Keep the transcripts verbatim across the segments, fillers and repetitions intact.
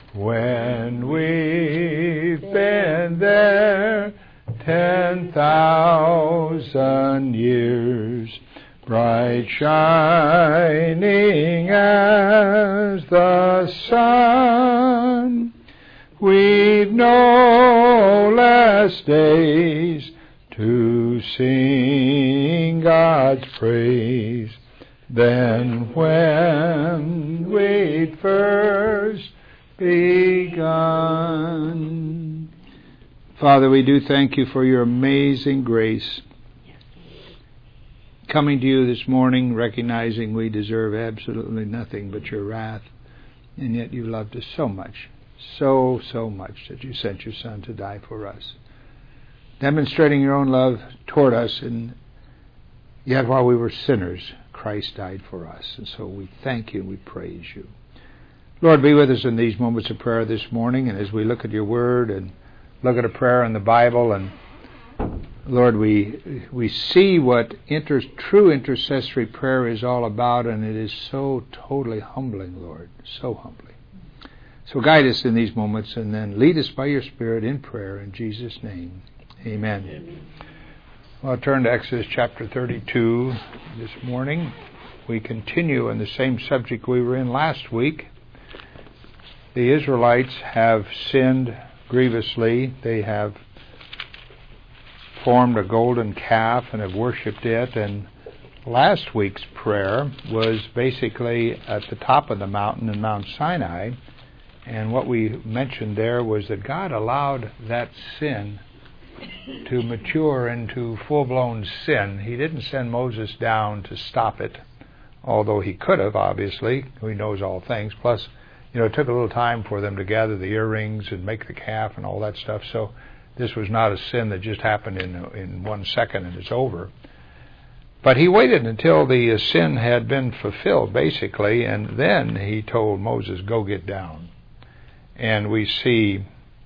when we've been there ten thousand years, bright shining as the sun. We've no less days to sing God's praise than when we first begun. Father, we do thank you for your amazing grace. Coming to you this morning, recognizing we deserve absolutely nothing but your wrath, and yet you loved us so much, so, so much that you sent your Son to die for us, demonstrating your own love toward us, and yet while we were sinners, Christ died for us. And so we thank you and we praise you. Lord, be with us in these moments of prayer this morning, and as we look at your word and look at a prayer in the Bible, and Lord, we we see what inter, true intercessory prayer is all about, and it is so totally humbling, Lord, so humbling. So guide us in these moments, and then lead us by your Spirit in prayer in Jesus' name. Amen. Amen. Well, I'll turn to Exodus chapter thirty-two this morning. We continue in the same subject we were in last week. The Israelites have sinned grievously. They have formed a golden calf and have worshipped it. And last week's prayer was basically at the top of the mountain in Mount Sinai. And what we mentioned there was that God allowed that sin to mature into full-blown sin. He didn't send Moses down to stop it, although he could have, obviously. He knows all things. Plus, you know, it took a little time for them to gather the earrings and make the calf and all that stuff. So this was not a sin that just happened in in one second and it's over. But he waited until the uh, sin had been fulfilled, basically, and then he told Moses, go get down. And we see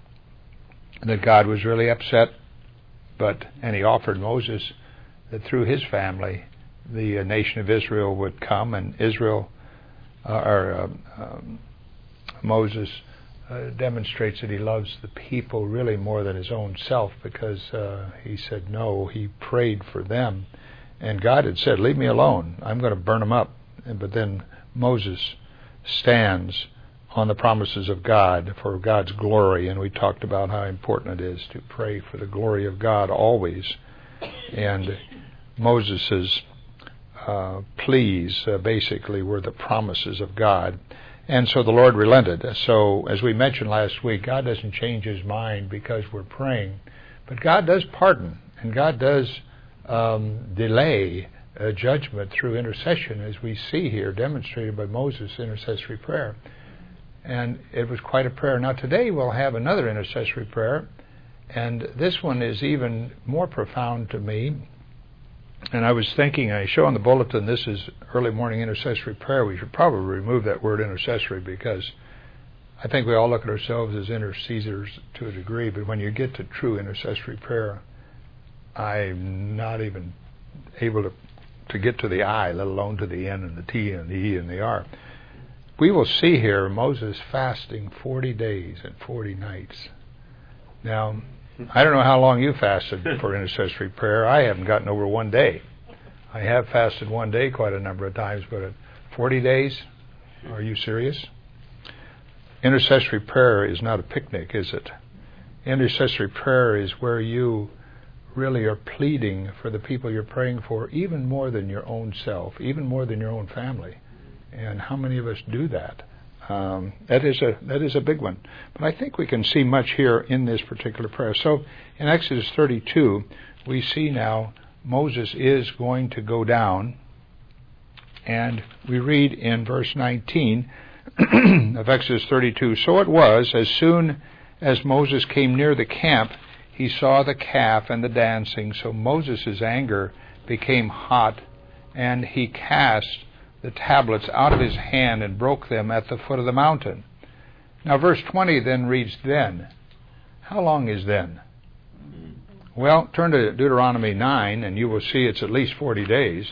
that God was really upset, but and he offered Moses that through his family the uh, nation of Israel would come, and Israel, uh, or uh, um, Moses uh, demonstrates that he loves the people really more than his own self, because uh, he said no, he prayed for them. And God had said, leave me alone, I'm going to burn them up. And, but then Moses stands on the promises of God for God's glory, and we talked about how important it is to pray for the glory of God always. And Moses's uh, pleas uh, basically were the promises of God. And so the Lord relented. So, as we mentioned last week, God doesn't change his mind because we're praying. But God does pardon, and God does um, delay uh, judgment through intercession, as we see here demonstrated by Moses' intercessory prayer. And it was quite a prayer. Now today we'll have another intercessory prayer, and this one is even more profound to me. And I was thinking, I show on the bulletin, this is early morning intercessory prayer. We should probably remove that word intercessory, because I think we all look at ourselves as intercessors to a degree, but when you get to true intercessory prayer, I'm not even able to, to get to the I, let alone to the N and the T and the E and the R. We will see here Moses fasting forty days and forty nights. Now, I don't know how long you fasted for intercessory prayer. I haven't gotten over one day. I have fasted one day quite a number of times, but at forty days, are you serious? Intercessory prayer is not a picnic, is it? Intercessory prayer is where you really are pleading for the people you're praying for, even more than your own self, even more than your own family. And how many of us do that? Um, that is a that is a big one. But I think we can see much here in this particular prayer. So in Exodus thirty-two, we see now Moses is going to go down, and we read in verse nineteen of Exodus thirty-two, so it was, as soon as Moses came near the camp, he saw the calf and the dancing. So Moses' anger became hot, and he cast the tablets out of his hand and broke them at the foot of the mountain. Now verse twenty then reads then. How long is then? Well, turn to Deuteronomy nine and you will see it's at least forty days.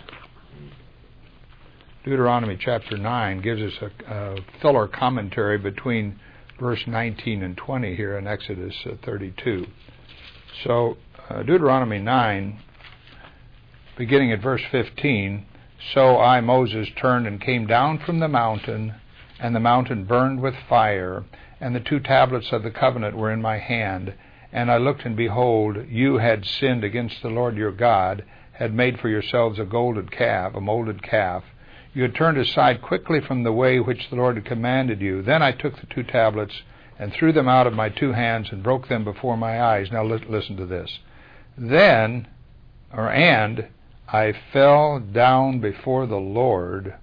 Deuteronomy chapter nine gives us a, a filler commentary between verse nineteen and twenty here in Exodus uh, thirty-two. So uh, Deuteronomy nine, beginning at verse fifteen, so I, Moses, turned and came down from the mountain, and the mountain burned with fire, and the two tablets of the covenant were in my hand. And I looked, and behold, you had sinned against the Lord your God, had made for yourselves a golden calf, a molded calf. You had turned aside quickly from the way which the Lord had commanded you. Then I took the two tablets and threw them out of my two hands and broke them before my eyes. Now li- listen to this. Then, or and, I fell down before the Lord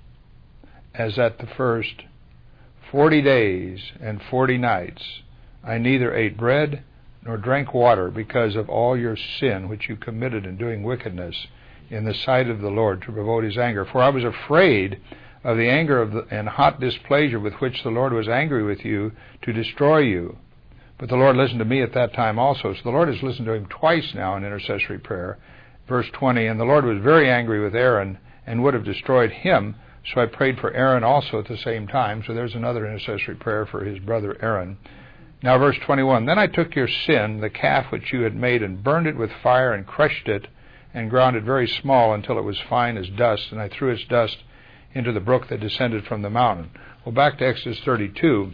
as at the first forty days and forty nights. I neither ate bread nor drank water, because of all your sin which you committed in doing wickedness in the sight of the Lord, to provoke his anger. For I was afraid of the anger of the, and hot displeasure with which the Lord was angry with you, to destroy you. But the Lord listened to me at that time also. So the Lord has listened to him twice now in intercessory prayer. Verse twenty, and the Lord was very angry with Aaron and would have destroyed him. So I prayed for Aaron also at the same time. So there's another intercessory prayer for his brother Aaron. Now verse twenty-one, then I took your sin, the calf which you had made, and burned it with fire, and crushed it, and ground it very small until it was fine as dust, and I threw its dust into the brook that descended from the mountain. Well, back to Exodus thirty-two,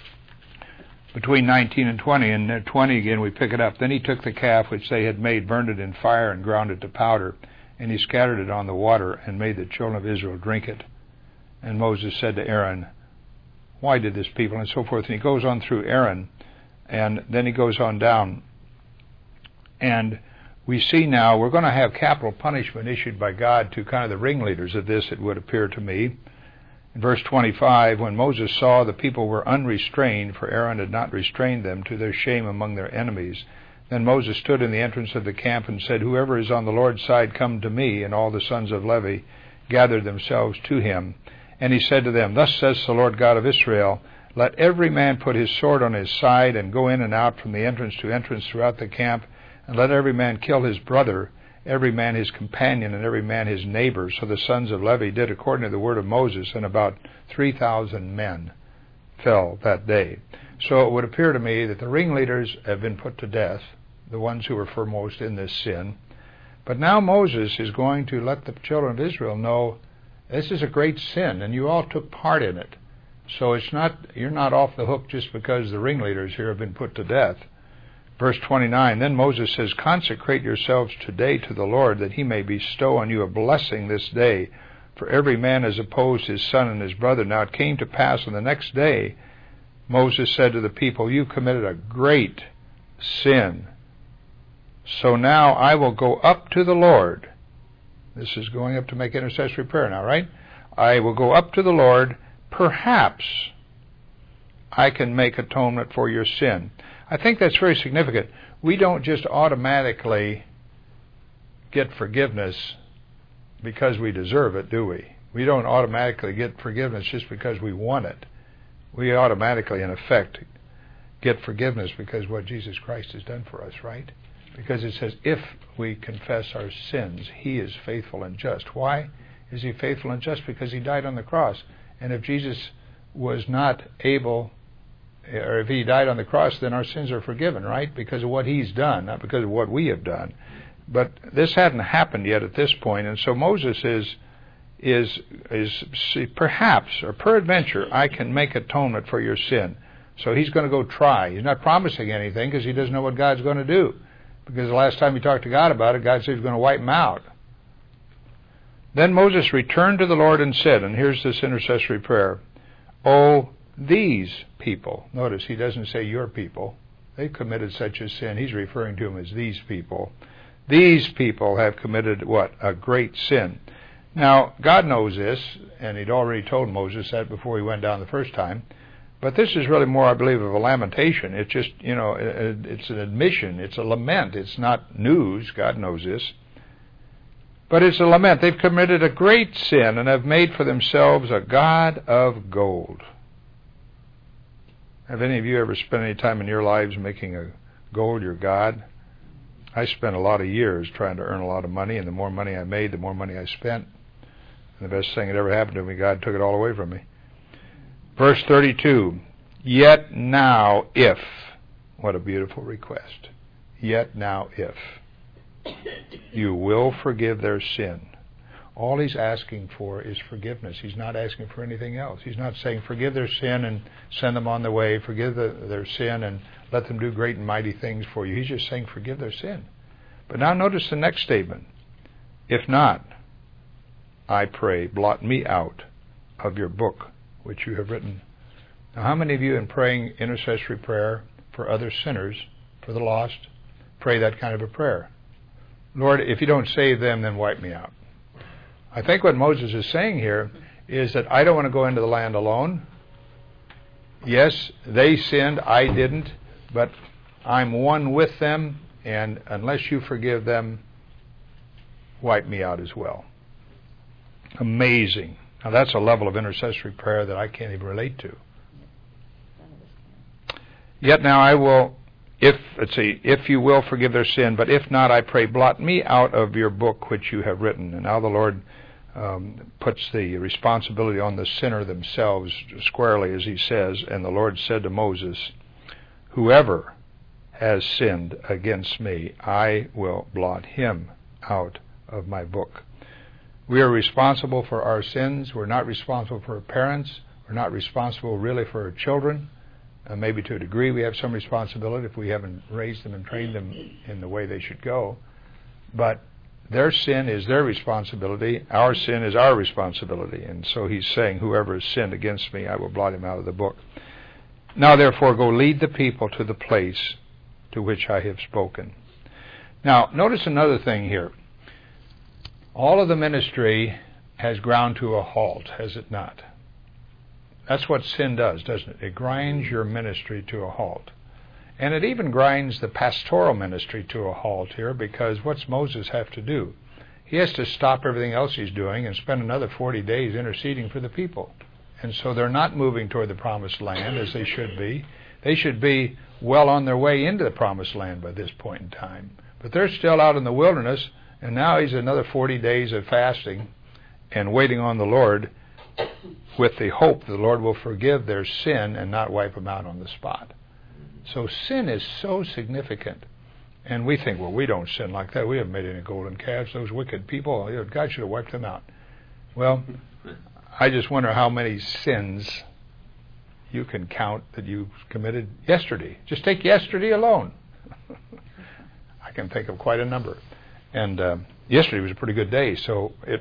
between nineteen and twenty, and twenty again we pick it up. Then he took the calf which they had made, burned it in fire, and ground it to powder, and he scattered it on the water, and made the children of Israel drink it. And Moses said to Aaron, why did this people, and so forth. And he goes on through Aaron, and then he goes on down. And we see now we're going to have capital punishment issued by God to kind of the ringleaders of this, it would appear to me. In verse twenty-five, when Moses saw the people were unrestrained, for Aaron had not restrained them, to their shame among their enemies, then Moses stood in the entrance of the camp and said, whoever is on the Lord's side, come to me. And all the sons of Levi gathered themselves to him. And he said to them, thus says the Lord God of Israel, let every man put his sword on his side, and go in and out from the entrance to entrance throughout the camp, and let every man kill his brother, every man his companion, and every man his neighbor. So the sons of Levi did according to the word of Moses, and about three thousand men fell that day. So it would appear to me that the ringleaders have been put to death, the ones who were foremost in this sin. But now Moses is going to let the children of Israel know, this is a great sin, and you all took part in it. So it's not, you're not off the hook just because the ringleaders here have been put to death. Verse twenty-nine, then Moses says, consecrate yourselves today to the Lord, that he may bestow on you a blessing this day. For every man has opposed his son and his brother. Now it came to pass on the next day, Moses said to the people, you've committed a great sin. So now I will go up to the Lord. This is going up to make intercessory prayer now, right? I will go up to the Lord. Perhaps I can make atonement for your sin. I think that's very significant. We don't just automatically get forgiveness because we deserve it, do we? We don't automatically get forgiveness just because we want it. We automatically, in effect, get forgiveness because what Jesus Christ has done for us, right? Because it says, if we confess our sins, he is faithful and just. Why is he faithful and just? Because he died on the cross. And if Jesus was not able, or if he died on the cross, then our sins are forgiven, right? Because of what he's done, not because of what we have done. But this hadn't happened yet at this point, and so Moses is, is, is perhaps, or peradventure, I can make atonement for your sin. So he's going to go try. He's not promising anything because he doesn't know what God's going to do. Because the last time he talked to God about it, God said he was going to wipe him out. Then Moses returned to the Lord and said, and here's this intercessory prayer, oh, these people. Notice he doesn't say your people. They've committed such a sin. He's referring to them as these people. These people have committed what? A great sin. Now, God knows this, and he'd already told Moses that before he went down the first time. But this is really more, I believe, of a lamentation. It's just, you know, it's an admission. It's a lament. It's not news. God knows this. But it's a lament. They've committed a great sin and have made for themselves a god of gold. Have any of you ever spent any time in your lives making a gold your god? I spent a lot of years trying to earn a lot of money, and the more money I made, the more money I spent. And the best thing that ever happened to me, God took it all away from me. Verse thirty-two, Yet now if, what a beautiful request, yet now if you will forgive their sin. All he's asking for is forgiveness. He's not asking for anything else. He's not saying forgive their sin and send them on their way, forgive the, their sin and let them do great and mighty things for you. He's just saying forgive their sin. But now notice the next statement. If not, I pray, blot me out of your book which you have written. Now, how many of you in praying intercessory prayer for other sinners, for the lost, pray that kind of a prayer? Lord, if you don't save them, then wipe me out. I think what Moses is saying here is that I don't want to go into the land alone. Yes, they sinned, I didn't, but I'm one with them, and unless you forgive them, wipe me out as well. Amazing. Now that's a level of intercessory prayer that I can't even relate to. Yet now I will, if, let's see, if you will forgive their sin, but if not, I pray, blot me out of your book which you have written. And now the Lord um, puts the responsibility on the sinner themselves squarely, as he says, and the Lord said to Moses, whoever has sinned against me, I will blot him out of my book. We are responsible for our sins. We're not responsible for our parents. We're not responsible really for our children. Uh, maybe to a degree we have some responsibility if we haven't raised them and trained them in the way they should go. But their sin is their responsibility. Our sin is our responsibility. And so he's saying, whoever has sinned against me, I will blot him out of the book. Now therefore go lead the people to the place to which I have spoken. Now notice another thing here. All of the ministry has ground to a halt, has it not? That's what sin does, doesn't it? It grinds your ministry to a halt. And it even grinds the pastoral ministry to a halt here, because what's Moses have to do? He has to stop everything else he's doing and spend another forty days interceding for the people. And so they're not moving toward the promised land as they should be. They should be well on their way into the promised land by this point in time. But they're still out in the wilderness, and now he's another forty days of fasting and waiting on the Lord with the hope the Lord will forgive their sin and not wipe them out on the spot. So sin is so significant. And we think, well, we don't sin like that. We haven't made any golden calves. Those wicked people, you know, God should have wiped them out. Well, I just wonder how many sins you can count that you committed yesterday. Just take yesterday alone. I can think of quite a number. And uh, yesterday was a pretty good day, so it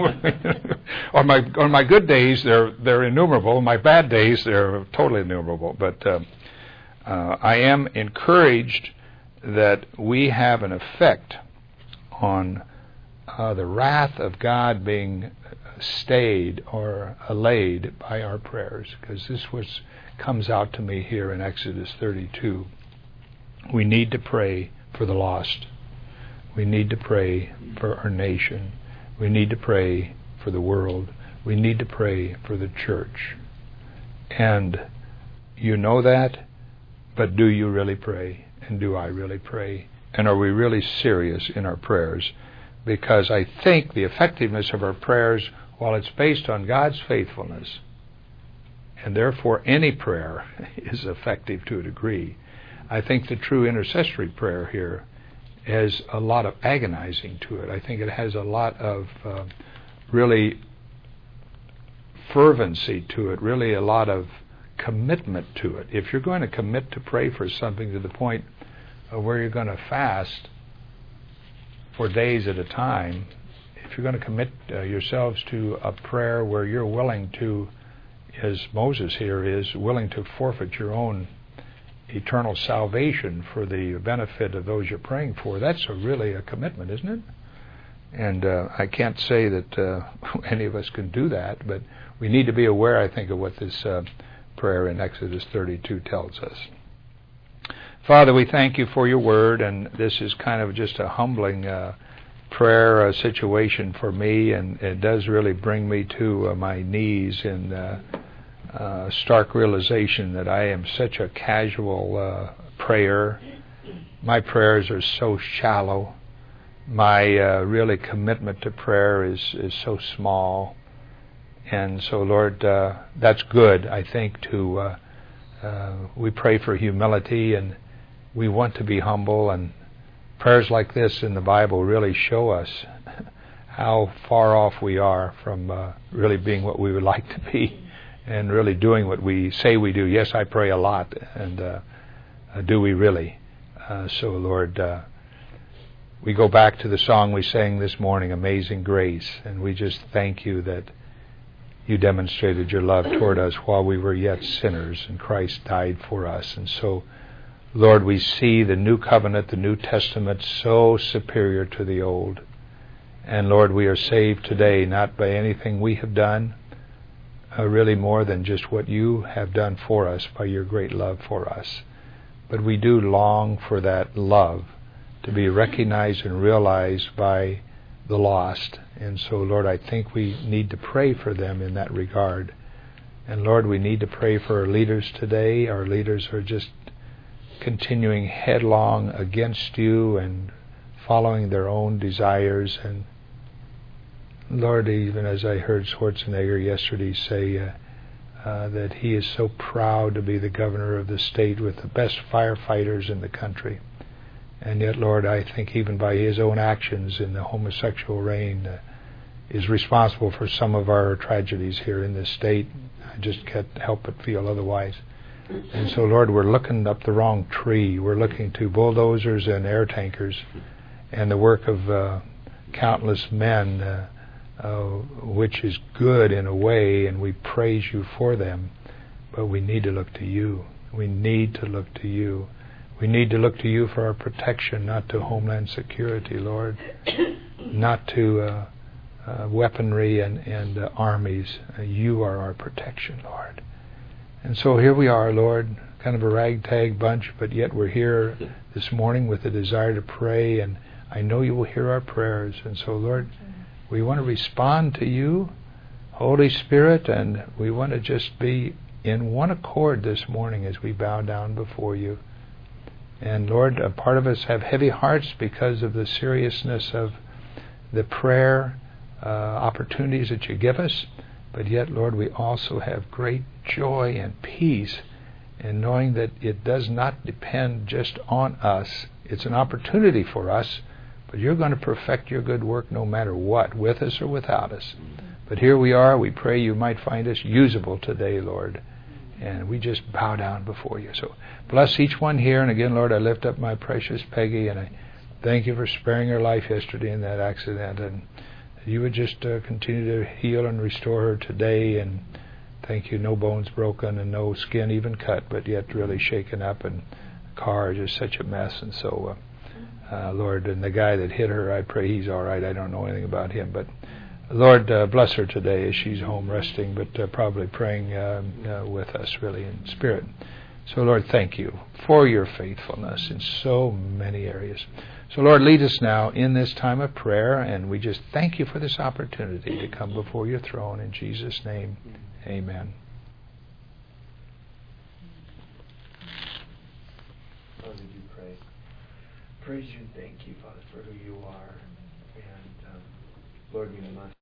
on my on my good days they're they're innumerable. On my bad days they're totally innumerable. But uh, uh, I am encouraged that we have an effect on uh, the wrath of God being stayed or allayed by our prayers, because this was comes out to me here in Exodus thirty-two. We need to pray for the lost. We need to pray for our nation. We need to pray for the world. We need to pray for the church. And you know that, but do you really pray? And do I really pray? And are we really serious in our prayers? Because I think the effectiveness of our prayers, while it's based on God's faithfulness, and therefore any prayer is effective to a degree, I think the true intercessory prayer here has a lot of agonizing to it. I think it has a lot of uh, really fervency to it, really a lot of commitment to it. If you're going to commit to pray for something to the point of where you're going to fast for days at a time, if you're going to commit uh, yourselves to a prayer where you're willing to, as Moses here is, willing to forfeit your own eternal salvation for the benefit of those you're praying for, that's a really a commitment, isn't it? And uh, I can't say that uh, any of us can do that, but we need to be aware, I think, of what this uh, prayer in Exodus thirty-two tells us. Father, we thank you for your word, and this is kind of just a humbling uh, prayer uh, situation for me, and it does really bring me to uh, my knees in uh, uh, stark realization that I am such a casual uh, prayer. My prayers are so shallow. My uh, really commitment to prayer is, is so small. And so, Lord, uh, that's good, I think, to uh, uh, we pray for humility, and we want to be humble, and prayers like this in the Bible really show us how far off we are from uh, really being what we would like to be and really doing what we say we do. Yes, I pray a lot, and uh, uh, do we really? Uh, so, Lord, uh, we go back to the song we sang this morning, Amazing Grace, and we just thank you that you demonstrated your love toward us while we were yet sinners, and Christ died for us. And so, Lord, we see the new covenant, the New Testament, so superior to the old. And Lord, we are saved today not by anything we have done, uh, really more than just what you have done for us by your great love for us. But we do long for that love to be recognized and realized by the lost. And so, Lord, I think we need to pray for them in that regard. And Lord, we need to pray for our leaders today. Our leaders are just continuing headlong against you and following their own desires. And Lord, even as I heard Schwarzenegger yesterday say uh, uh, that he is so proud to be the governor of the state with the best firefighters in the country. And yet, Lord, I think even by his own actions in the homosexual reign uh, is responsible for some of our tragedies here in this state. I just can't help but feel otherwise. And so, Lord, we're looking up the wrong tree. We're looking to bulldozers and air tankers and the work of uh, countless men, uh, uh, which is good in a way, and we praise you for them. But we need to look to you. We need to look to you. We need to look to you for our protection, not to Homeland Security, Lord, not to uh, uh, weaponry and, and uh, armies. Uh, you are our protection, Lord. And so here we are, Lord, kind of a ragtag bunch, but yet we're here this morning with a desire to pray, and I know you will hear our prayers. And so, Lord, we want to respond to you, Holy Spirit, and we want to just be in one accord this morning as we bow down before you. And Lord, a part of us have heavy hearts because of the seriousness of the prayer uh, opportunities that you give us. But yet, Lord, we also have great joy and peace in knowing that it does not depend just on us. It's an opportunity for us, but you're going to perfect your good work no matter what, with us or without us. But here we are. We pray you might find us usable today, Lord. And we just bow down before you. So bless each one here. And again, Lord, I lift up my precious Peggy, and I thank you for sparing her life yesterday in that accident. And you would just uh, continue to heal and restore her today. And thank you, no bones broken and no skin even cut, but yet really shaken up. And the car is just such a mess. And so, uh, uh, Lord, and the guy that hit her, I pray he's all right. I don't know anything about him, but Lord, uh, bless her today as she's home resting, but uh, probably praying uh, uh, with us, really, in spirit. So, Lord, thank you for your faithfulness in so many areas. So, Lord, lead us now in this time of prayer, and we just thank you for this opportunity to come before your throne. In Jesus' name, amen. Father, we do pray. Praise you and thank you, Father, for who you are. And, um, Lord, we must